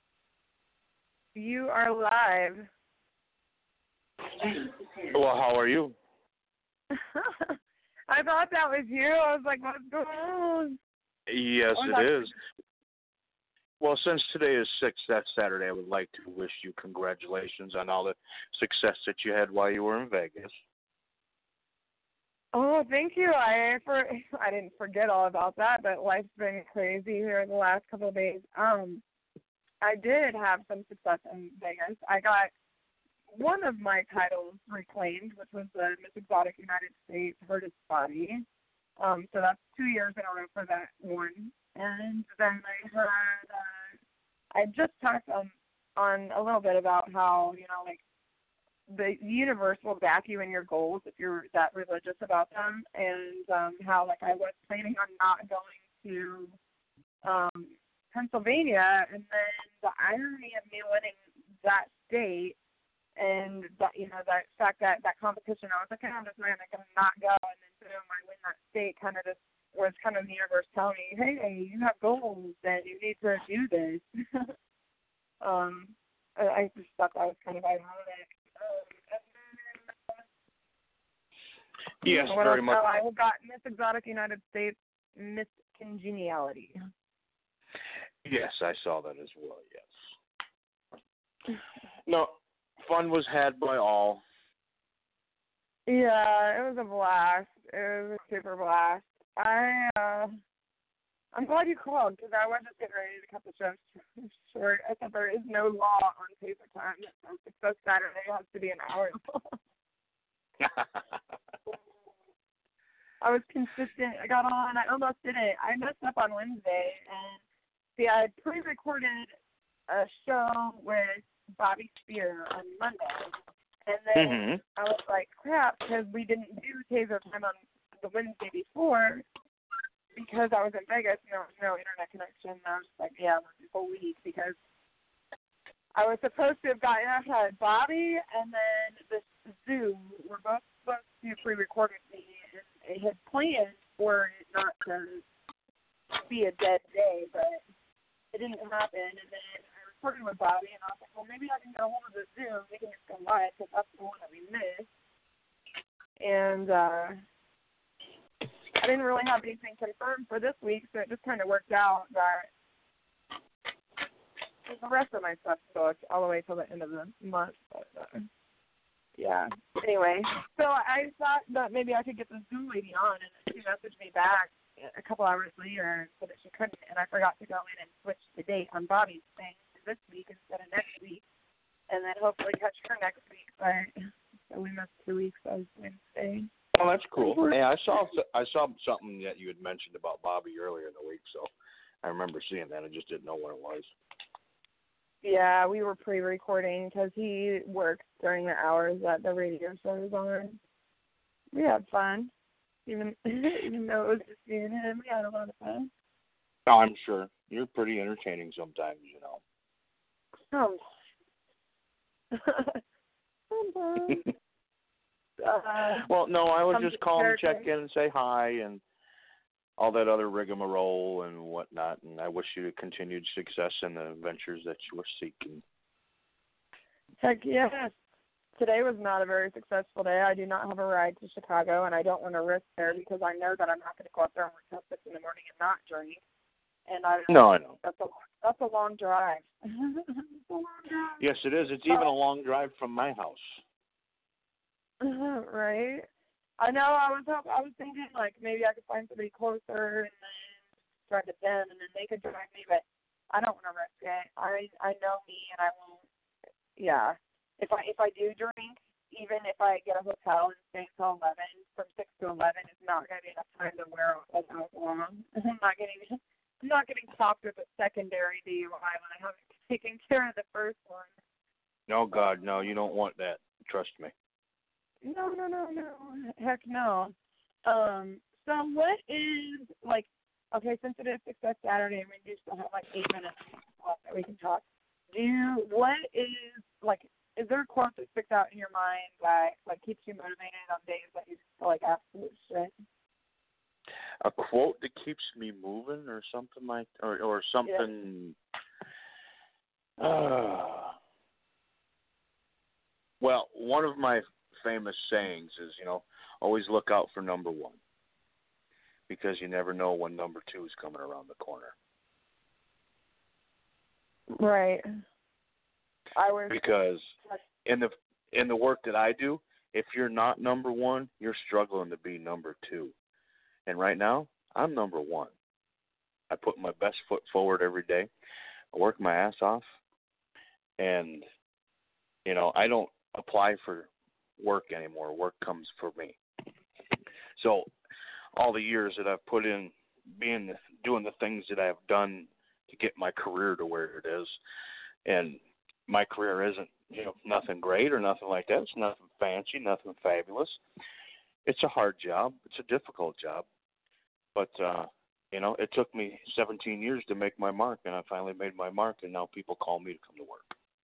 You are live. Well, how are you? I thought that was you. I was like, what's going on? Yes, it is. Well, since today is Success Saturday, I would like to wish you congratulations on all the success that you had while you were in Vegas. Oh, thank you. I for I didn't forget all about that, but life's been crazy here the last couple of days. Um, I did have some success in Vegas. I got one of my titles reclaimed, which was the Miss Exotic United States Hardest Body. Um, so that's two years in a row for that one. And then I had uh, I just talked um, on a little bit about how, you know, like, the universe will back you in your goals if you're that religious about them, and um, how, like, I was planning on not going to um, Pennsylvania, and then the irony of me winning that state, and that, you know, that fact that that competition, I was like, I'm just not going to not go, and then boom, I win that state, kind of just was kind of the universe telling me, hey, you have goals, and you need to do this. um, I just thought that was kind of ironic. Yes, what very else? much. Oh, I got Miss Exotic United States, Miss Congeniality. Yes, I saw that as well, yes. No, fun was had by all. Yeah, it was a blast. It was a super blast. I, uh, I'm glad you called, because I was just getting ready to cut the show short. I thought there is no law on paper time that says Success Saturday has to be an hour long. I was consistent. I got on. I almost did it. I messed up on Wednesday, and see, I had pre-recorded a show with Bobby Spear on Monday, and then mm-hmm. I was like, crap, because we didn't do Taser Time on the Wednesday before because I was in Vegas and there was no internet connection. And I was just like, yeah, this is a whole week because I was supposed to have gotten outside Bobby and then this Zoom were both supposed to pre-record with me, and they had planned for it not to be a dead day, but it didn't happen. And then I recorded with Bobby, and I was like, well, maybe I can get a hold of the Zoom. We can just go live because that's the one that we missed. And uh, I didn't really have anything confirmed for this week, so it just kind of worked out that the rest of my stuff's booked all the way till the end of the month. But, uh, yeah. Anyway, so I thought that maybe I could get the Zoom lady on, and she messaged me back a couple hours later and said that she couldn't, and I forgot to go in and switch the date on Bobby's thing to this week instead of next week, and then hopefully catch her next week. But so we missed two weeks on Wednesday. Oh, that's cool. Hey, I saw I saw something that you had mentioned about Bobby earlier in the week, so I remember seeing that. I just didn't know what it was. Yeah, we were pre-recording because he works during the hours that the radio show is on. We had fun, even even though it was just me and him. We had a lot of fun. Oh, I'm sure. You're pretty entertaining sometimes, you know. Sometimes. Sometimes. uh, well, no, I was just calling to character. check in and say hi and all that other rigmarole and whatnot, and I wish you continued success in the ventures that you were seeking. Heck yeah. Today was not a very successful day. I do not have a ride to Chicago, and I don't want to risk there because I know that I'm not going to go up there and work till six in the morning and not drink. And I no, I know. That's a, that's a long drive. It's a long drive. Yes, it is. It's even a long drive from my house. Right. I know. I was hope, I was thinking like maybe I could find somebody closer and then drive to them, and then they could drive me. But I don't want to risk it. I I know me, and I won't. Yeah. If I if I do drink, even if I get a hotel and stay until eleven, from six to eleven, it's not going to be enough time to wear out alcohol. I'm not getting I'm not getting topped with a secondary D U I when I haven't taken care of the first one. No, God, no. You don't want that. Trust me. No, no, no, no. Heck no. Um, so what is, like, okay, since it is Success Saturday and we do still have, like, eight minutes left that we can talk, do you, what is, like, is there a quote that sticks out in your mind that, like, keeps you motivated on days that you feel like absolute shit? A quote that keeps me moving or something like, or, or something, yeah. uh, well, one of my famous sayings is, you know, always look out for number one, because you never know when number two is coming around the corner. Right. I was because in the in the work that I do, if you're not number one, you're struggling to be number two. And right now, I'm number one. I put my best foot forward every day. I work my ass off, and you know, I don't apply for work anymore. Work comes for me. So all the years that I've put in being doing the things that I've done to get my career to where it is, and my career isn't, you know, nothing great or nothing like that. It's nothing fancy, nothing fabulous. It's a hard job. It's a difficult job. But uh, you know, it took me seventeen years to make my mark, and I finally made my mark, and now people call me to come to work.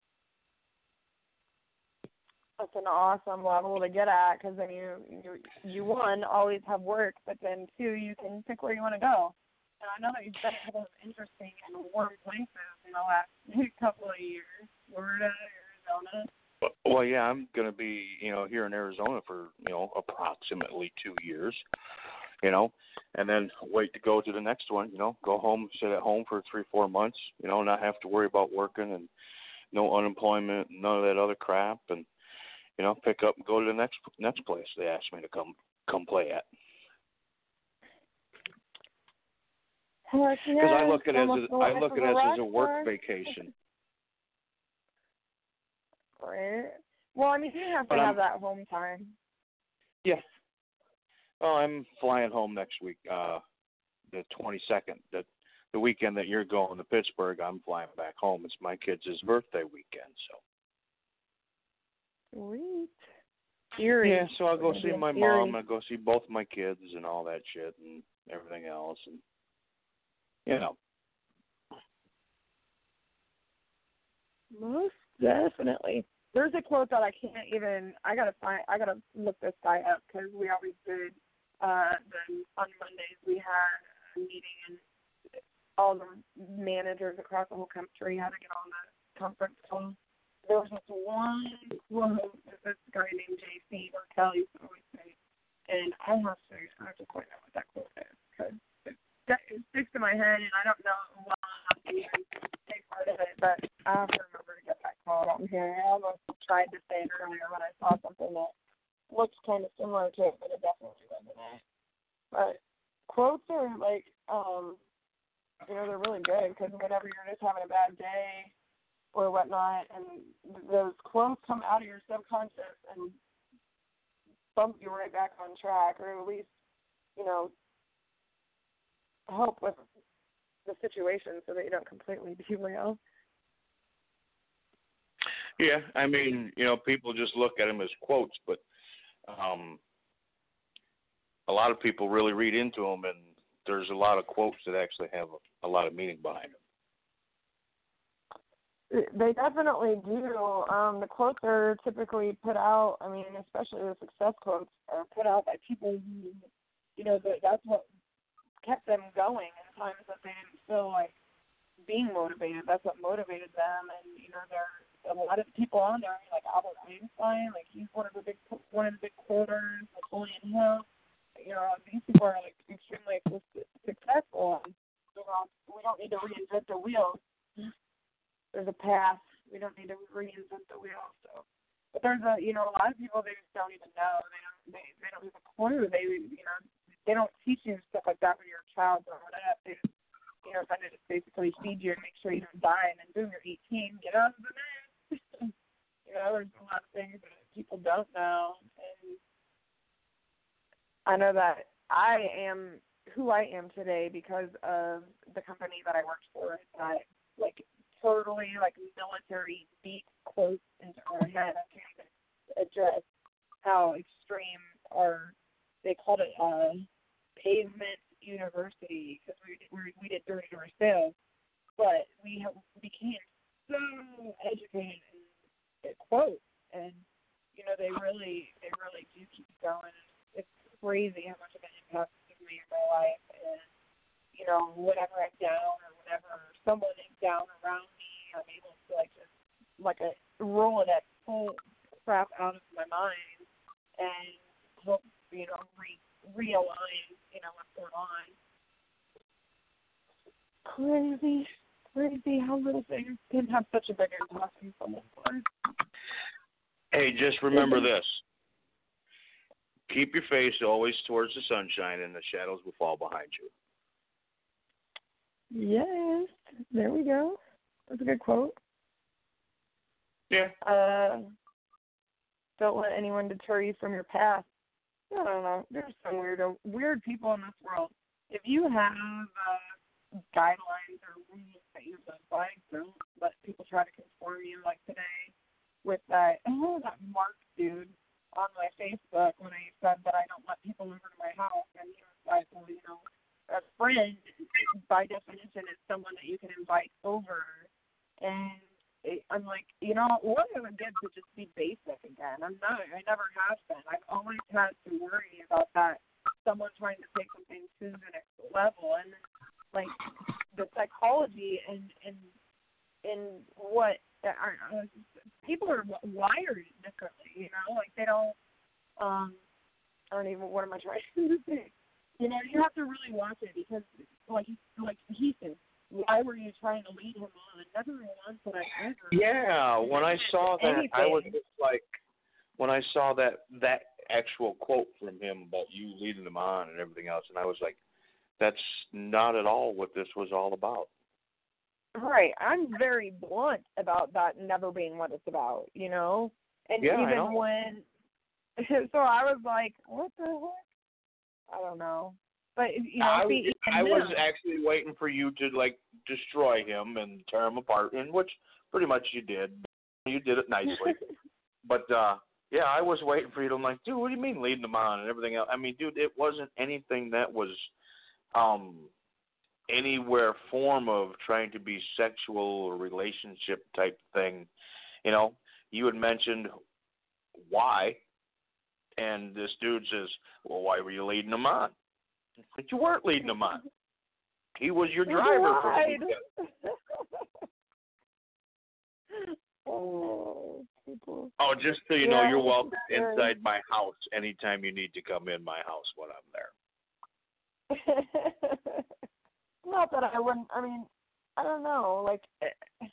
That's an awesome level to get at, because then you, you, you, one, always have work, but then, two, you can pick where you want to go. And I know that you've been a couple of interesting and warm places in the last couple of years, Florida, Arizona. Well, yeah, I'm going to be, you know, here in Arizona for, you know, approximately two years, you know, and then wait to go to the next one, you know, go home, sit at home for three, four months, you know, not have to worry about working and no unemployment, none of that other crap, and you know, pick up and go to the next next place they asked me to come come play at. Because yeah, I look at it as a, I look at it as a work star. vacation. Right. Well, I mean, you have to but have I'm, that home time. Yeah. Oh, I'm flying home next week, uh, the twenty-second. That the weekend that you're going to Pittsburgh, I'm flying back home. It's my kids' birthday weekend, so. Sweet. Erie. Yeah, so I'll go see my Erie. mom. I'll go see both my kids and all that shit and everything else, and you know. Most definitely. There's a quote that I can't even. I gotta find. I gotta look this guy up because we always did. Uh, the, on Mondays we had a meeting and all the managers across the whole country had to get on the conference call. There was just one quote that this guy named J C Martel used to always say, and I have to. I have to point out what that quote is because it, it sticks in my head, and I don't know well enough to even say part of it, but I have to remember to get that quote on here. I almost tried to say it earlier when I saw something that looks kind of similar to it, but it definitely wasn't it. But quotes are like, um, you know, they're really good because whenever you're just having a bad day or whatnot, and those quotes come out of your subconscious and bump you right back on track, or at least, you know, help with the situation so that you don't completely derail. Yeah, I mean, you know, people just look at them as quotes, but um, a lot of people really read into them, and there's a lot of quotes that actually have a, a lot of meaning behind them. They definitely do. Um, the quotes are typically put out, I mean, especially the success quotes are put out by people who, you know, that's what kept them going in times that they didn't feel like being motivated. That's what motivated them. And, you know, there are a lot of people on there, like Albert Einstein, like he's one of the big, one of the big quoters, Napoleon Hill. You know, these people are, like, extremely successful. And, you know, we don't need to reinvent the wheel. There's a path. We don't need to reinvent the wheel. So, but there's a, you know, a lot of people, they just don't even know. They don't, they, they don't have a clue. They, you know, they don't teach you stuff like that when you're a child growing up. They just, you know, kind of just basically feed you and make sure you don't die, and then boom, you're eighteen, get on to the next. You know, there's a lot of things that people don't know, and I know that I am who I am today because of the company that I worked for. That, like, totally, like, military beat quotes into our head. I can't even address how extreme our, they called it uh, pavement university because we, we we did door to door sales, but we have, became so educated in quotes, and you know they really they really do keep going. It's crazy how much of an impact it's made in my life, and you know whenever I'm down or whenever someone is down around me, I'm able to like just like a Rolodex pull crap out of my mind and help you know re realign you know what's going on. Crazy, crazy how little things can have such a big impact on someone's life. Hey, just remember this. Keep your face always towards the sunshine, and the shadows will fall behind you. Yes, there we go. That's a good quote. Yeah. Uh, don't let anyone deter you from your path. I don't know. There's some weird, weird people in this world. If you have uh, guidelines or rules that you live by, don't let people try to conform you. Like today with that, oh, that Mark dude on my Facebook when I said that I don't let people over to my house, and he was like, well, you know, a friend by definition is someone that you can invite over, and it, I'm like, you know, what am I good to just be basic again? I'm not. I never have been. I've always had to worry about that. Someone trying to take something to the next level, and like the psychology and and and what are, uh, people are wired differently. You know, like they don't. Um, I don't even. What am I trying to say? You know, you have to really watch it because, like, like he said, why were you trying to lead him on? Never once did I ever. Yeah, when I saw that, anything. I was just like, when I saw that that actual quote from him about you leading them on and everything else, and I was like, that's not at all what this was all about. Right. I'm very blunt about that never being what it's about, you know? And yeah, even when, so I was like, what the heck? I don't know. But, you know, I, see, even I was now- actually waiting for you to, like, destroy him and tear him apart, and which pretty much you did. You did it nicely. But, uh, yeah, I was waiting for you to, I'm like, dude, what do you mean leading them on and everything else? I mean, dude, it wasn't anything that was um, anywhere form of trying to be sexual or relationship type thing. You know, you had mentioned why, and this dude says, well, why were you leading him on? But you weren't leading him on. He was your driver for the weekend. Oh, people. Oh, just so you Yeah, know, you're welcome sure. inside my house anytime you need to come in my house when I'm there. Not that I wouldn't, I mean, I don't know, like, eh,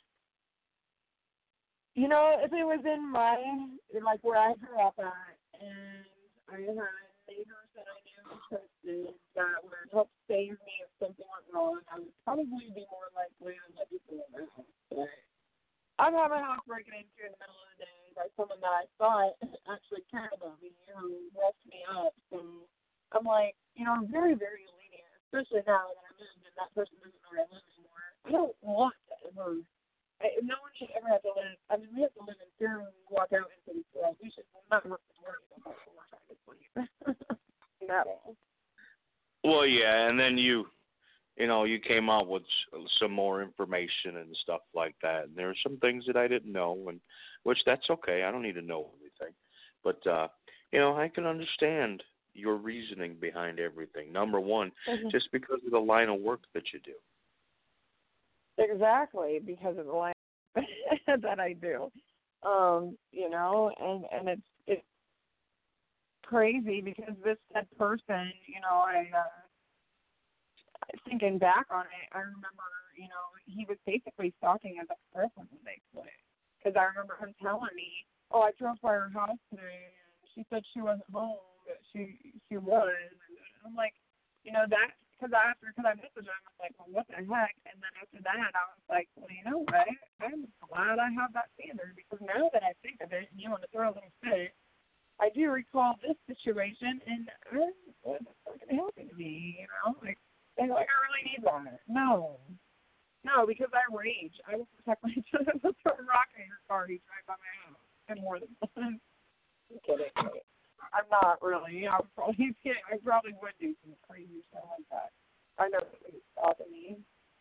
you know, if it was in my, like, where I grew up at, and I had neighbors that I knew and trusted that would help save me if something went wrong, I would probably be more likely to let people in my house. But I've had my house broken into in the middle of the day by someone that I thought actually cared about me, who woke me up. So I'm like, you know, I'm very, very lenient, especially now that I'm in and that person doesn't know where I live anymore. I don't want to ever, I, no one should ever have to live, I mean, we have to live in fear when we walk out into the world. We should not have to worry about that when we're trying to sleep. Not at all. Well, yeah, and then you, you know, you came out with some more information and stuff like that. And there are some things that I didn't know, and which that's okay. I don't need to know everything. But, uh, you know, I can understand your reasoning behind everything. Number one, Mm-hmm. just because of the line of work that you do. Exactly, because of the line that I do. Um, you know, and, and it's it's crazy because this said person, you know, I uh, thinking back on it, I remember, you know, he was basically stalking his ex-girlfriend when they split. Because I remember him telling me, oh, I drove by her house today, and she said she wasn't home, but she she was. And I'm like, you know, that, because after, because I messaged him, I was like, well, what the heck? And then after that, I was like, well, you know what? I'm glad I have that standard, because now that I think of it, and you want to throw a little fit, I do recall this situation, and uh, what the fuck happened to me, you know? Like, they're like, I really need that. No. No, because I rage. I will protect my children. I'll throw a rock in your car you drive by my house. And more than one. I'm kidding. I'm not really. I would probably, I probably would do some crazy stuff like that. I know it's stopping me.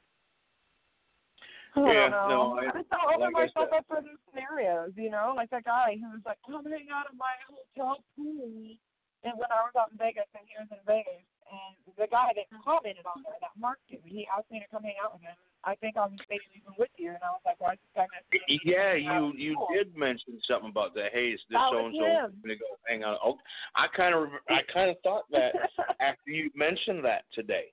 I Yeah, don't know. no, I, I just don't open like I myself said- up for these scenarios, you know? Like that guy who was like, come hang out at my hotel pool. And when I was out in Vegas, and he was in Vegas, and the guy that commented on there, that Mark dude, he asked me to come hang out with him. I think I was maybe even with you, and I was like, why is this guy messing with me? Yeah, And I you was you cool. did mention something about that. Hey, is this That so was and so him. going to go hang out? Oh, I kind of I kind of thought that after you mentioned that today.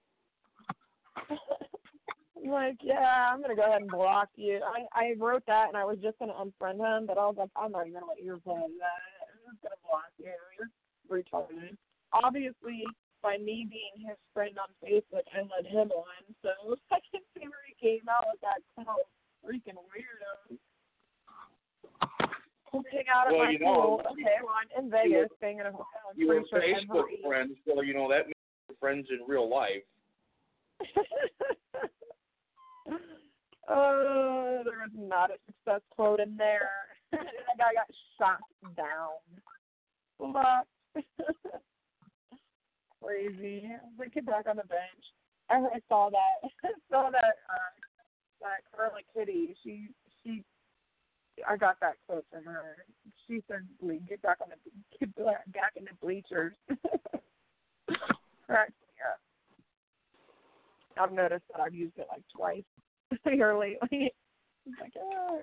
I'm like, yeah, I'm gonna go ahead and block you. I I wrote that, and I was just gonna unfriend him, but I was like, I'm not even gonna let you reply to that. I'm just gonna block you. You're retarded. Obviously, by me being his friend on Facebook, I led him on, so I can see where he came out with that total freaking weirdo. Hang out at Well, my you know, pool. Okay, well, I'm in Vegas, were- staying in a hotel. I'm You were pretty sure Facebook every... friends, so you know that means you're friends in real life. Oh, there was not a success quote in there. That guy got shot down. But crazy. I was like, get back on the bench. I, I saw that. I saw that. Uh, that Carla Kitty. She she. I got that quote from her. She said, "Get back on the get back in the bleachers." Cracks me up. I've noticed that I've used it like twice here lately. It's like, oh,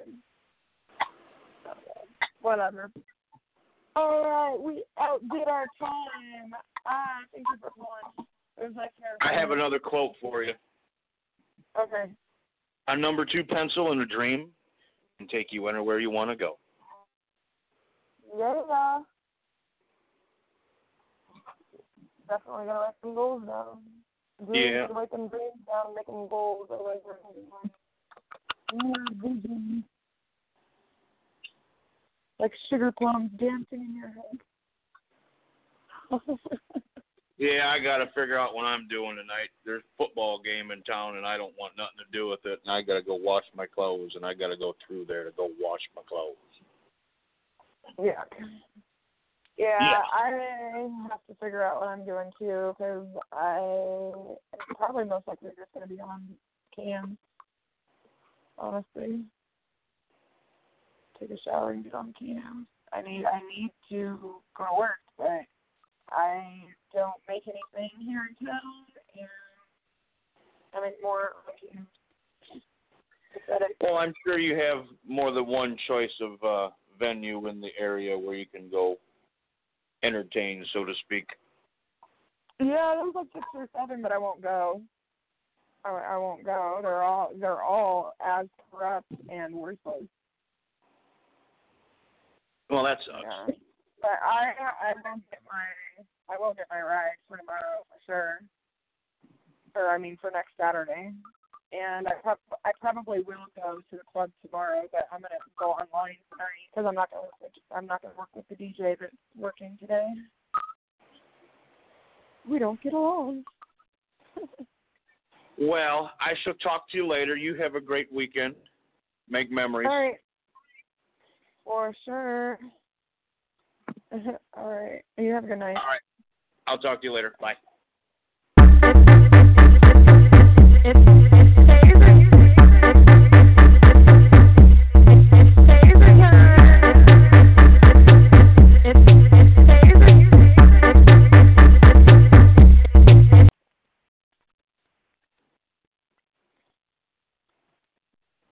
whatever. All right, we outdid our time. Ah, thank you for calling. It was like I have another quote for you. Okay. A number two pencil in a dream can take you anywhere you want to go. Yeah. Definitely gonna write some goals down. Dreams, Yeah. write them dreams down, making goals. Otherwise, we're gonna vision. Like sugar plums dancing in your head. Yeah, I got to figure out what I'm doing tonight. There's a football game in town, and I don't want nothing to do with it. And I got to go wash my clothes, and I got to go through there to go wash my clothes. Yeah. Yeah, Yeah. I have to figure out what I'm doing too, because I am probably most likely just going to be on cam. Honestly, take a shower and get on cam. I need I need to go to work, but I don't make anything here in town, and I make more on cam. Well, I'm sure you have more than one choice of uh, venue in the area where you can go entertain, so to speak. Yeah, there's like six or seven, but I won't go. I, I won't go. They're all they're all as corrupt and worthless. Well, that sucks. Yeah. But I I won't get my I won't get my ride for tomorrow for sure. Or I mean for next Saturday. And I prob- I probably will go to the club tomorrow, but I'm gonna go online tonight because I'm not gonna work with, I'm not gonna work with the D J that's working today. We don't get along. Well, I shall talk to you later. You have a great weekend. Make memories. All right. For sure. All right. You have a good night. All right. I'll talk to you later. Bye.